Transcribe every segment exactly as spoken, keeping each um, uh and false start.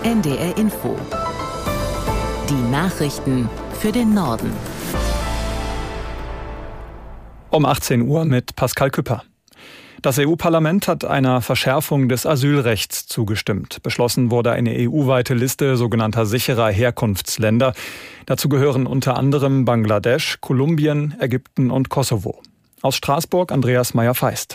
N D R Info. Die Nachrichten für den Norden. Um achtzehn Uhr mit Pascal Küpper. Das E U-Parlament hat einer Verschärfung des Asylrechts zugestimmt. Beschlossen wurde eine E U-weite Liste sogenannter sicherer Herkunftsländer. Dazu gehören unter anderem Bangladesch, Kolumbien, Ägypten und Kosovo. Aus Straßburg Andreas Meyer-Feist.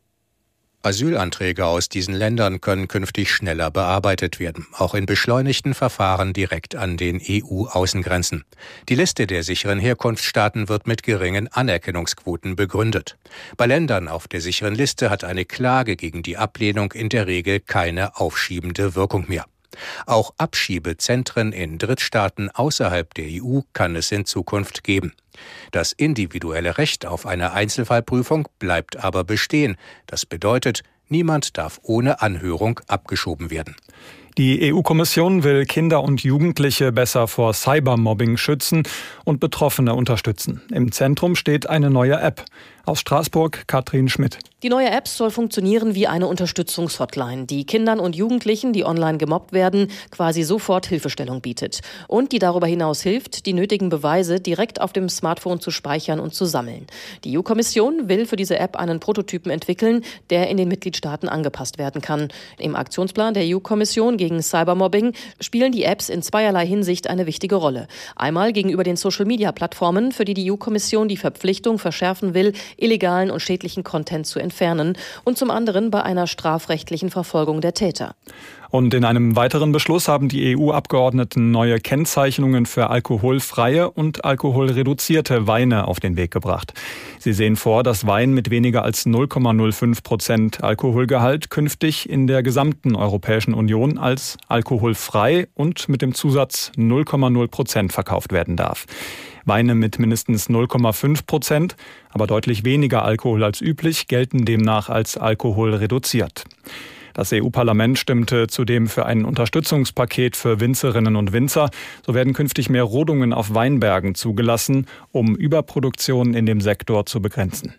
Asylanträge aus diesen Ländern können künftig schneller bearbeitet werden, auch in beschleunigten Verfahren direkt an den E U-Außengrenzen. Die Liste der sicheren Herkunftsstaaten wird mit geringen Anerkennungsquoten begründet. Bei Ländern auf der sicheren Liste hat eine Klage gegen die Ablehnung in der Regel keine aufschiebende Wirkung mehr. Auch Abschiebezentren in Drittstaaten außerhalb der E U kann es in Zukunft geben. Das individuelle Recht auf eine Einzelfallprüfung bleibt aber bestehen. Das bedeutet, niemand darf ohne Anhörung abgeschoben werden. Die E U-Kommission will Kinder und Jugendliche besser vor Cybermobbing schützen und Betroffene unterstützen. Im Zentrum steht eine neue App. Aus Straßburg Katrin Schmidt. Die neue App soll funktionieren wie eine Unterstützungshotline, die Kindern und Jugendlichen, die online gemobbt werden, quasi sofort Hilfestellung bietet. Und die darüber hinaus hilft, die nötigen Beweise direkt auf dem Smartphone zu speichern und zu sammeln. Die E U-Kommission will für diese App einen Prototypen entwickeln, der in den Mitgliedstaaten angepasst werden kann. Im Aktionsplan der E U-Kommission gegen Cybermobbing spielen die Apps in zweierlei Hinsicht eine wichtige Rolle. Einmal gegenüber den Social-Media-Plattformen, für die die E U-Kommission die Verpflichtung verschärfen will, illegalen und schädlichen Content zu entfernen, und zum anderen bei einer strafrechtlichen Verfolgung der Täter. Und in einem weiteren Beschluss haben die E U-Abgeordneten neue Kennzeichnungen für alkoholfreie und alkoholreduzierte Weine auf den Weg gebracht. Sie sehen vor, dass Wein mit weniger als null Komma null fünf Prozent Alkoholgehalt künftig in der gesamten Europäischen Union als alkoholfrei und mit dem Zusatz null Komma null Prozent verkauft werden darf. Weine mit mindestens null Komma fünf Prozent, aber deutlich weniger Alkohol als üblich, gelten demnach als alkoholreduziert. Das E U-Parlament stimmte zudem für ein Unterstützungspaket für Winzerinnen und Winzer. So werden künftig mehr Rodungen auf Weinbergen zugelassen, um Überproduktion in dem Sektor zu begrenzen.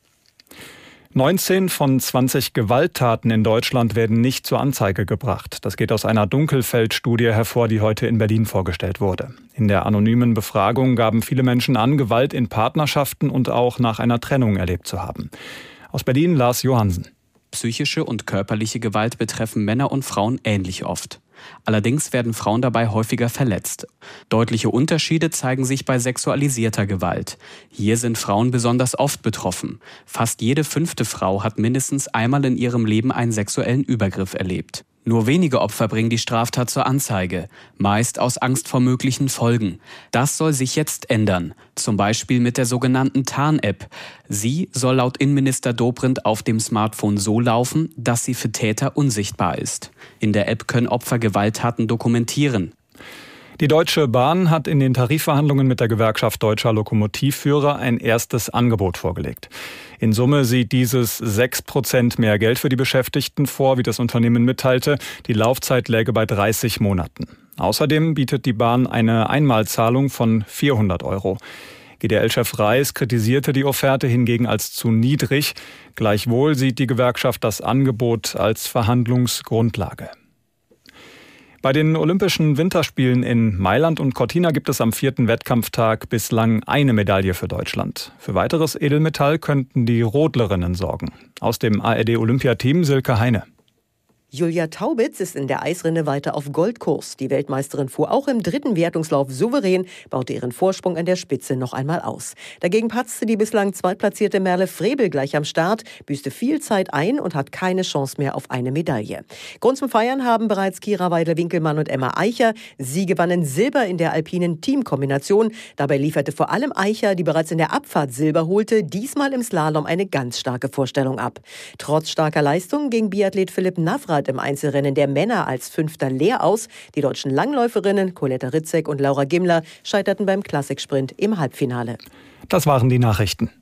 neunzehn von zwanzig Gewalttaten in Deutschland werden nicht zur Anzeige gebracht. Das geht aus einer Dunkelfeld-Studie hervor, die heute in Berlin vorgestellt wurde. In der anonymen Befragung gaben viele Menschen an, Gewalt in Partnerschaften und auch nach einer Trennung erlebt zu haben. Aus Berlin Lars Johansen. Psychische und körperliche Gewalt betreffen Männer und Frauen ähnlich oft. Allerdings werden Frauen dabei häufiger verletzt. Deutliche Unterschiede zeigen sich bei sexualisierter Gewalt. Hier sind Frauen besonders oft betroffen. Fast jede fünfte Frau hat mindestens einmal in ihrem Leben einen sexuellen Übergriff erlebt. Nur wenige Opfer bringen die Straftat zur Anzeige, meist aus Angst vor möglichen Folgen. Das soll sich jetzt ändern, zum Beispiel mit der sogenannten Tarn-App. Sie soll laut Innenminister Dobrindt auf dem Smartphone so laufen, dass sie für Täter unsichtbar ist. In der App können Opfer Gewalttaten dokumentieren. Die Deutsche Bahn hat in den Tarifverhandlungen mit der Gewerkschaft Deutscher Lokomotivführer ein erstes Angebot vorgelegt. In Summe sieht dieses sechs Prozent mehr Geld für die Beschäftigten vor, wie das Unternehmen mitteilte. Die Laufzeit läge bei dreißig Monaten. Außerdem bietet die Bahn eine Einmalzahlung von vierhundert Euro. G D L-Chef Reis kritisierte die Offerte hingegen als zu niedrig. Gleichwohl sieht die Gewerkschaft das Angebot als Verhandlungsgrundlage. Bei den Olympischen Winterspielen in Mailand und Cortina gibt es am vierten Wettkampftag bislang eine Medaille für Deutschland. Für weiteres Edelmetall könnten die Rodlerinnen sorgen. Aus dem A R D-Olympiateam Silke Heine. Julia Taubitz ist in der Eisrinne weiter auf Goldkurs. Die Weltmeisterin fuhr auch im dritten Wertungslauf souverän, baute ihren Vorsprung an der Spitze noch einmal aus. Dagegen patzte die bislang zweitplatzierte Merle Frebel gleich am Start, büßte viel Zeit ein und hat keine Chance mehr auf eine Medaille. Grund zum Feiern haben bereits Kira Weidel-Winkelmann und Emma Eicher. Sie gewannen Silber in der alpinen Teamkombination. Dabei lieferte vor allem Eicher, die bereits in der Abfahrt Silber holte, diesmal im Slalom eine ganz starke Vorstellung ab. Trotz starker Leistung ging Biathlet Philipp Navrat im Einzelrennen der Männer als Fünfter leer aus. Die deutschen Langläuferinnen Coletta Ritzek und Laura Gimler scheiterten beim Klassiksprint im Halbfinale. Das waren die Nachrichten.